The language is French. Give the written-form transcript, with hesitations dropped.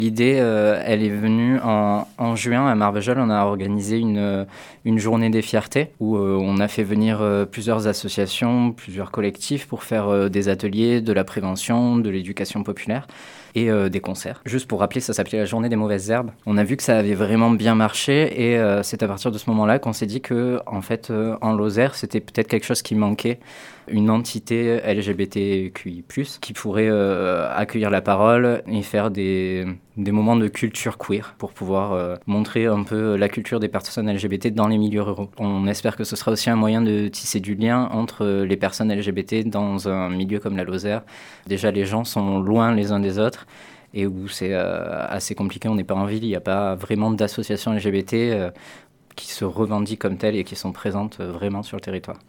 L'idée, elle est venue en juin à Marvejols. On a organisé une journée des fiertés où on a fait venir plusieurs associations, plusieurs collectifs pour faire des ateliers, de la prévention, de l'éducation populaire et des concerts. Juste pour rappeler, ça s'appelait la journée des mauvaises herbes. On a vu que ça avait vraiment bien marché et c'est à partir de ce moment-là qu'on s'est dit que, en fait, en Lozère, c'était peut-être quelque chose qui manquait, une entité LGBTQI+, qui pourrait accueillir la parole et faire des moments de culture queer pour pouvoir montrer un peu la culture des personnes LGBT dans les milieux ruraux. On espère que ce sera aussi un moyen de tisser du lien entre les personnes LGBT dans un milieu comme la Lozère. Déjà, les gens sont loin les uns des autres et où c'est assez compliqué, on n'est pas en ville, il n'y a pas vraiment d'associations LGBT qui se revendiquent comme telles et qui sont présentes vraiment sur le territoire.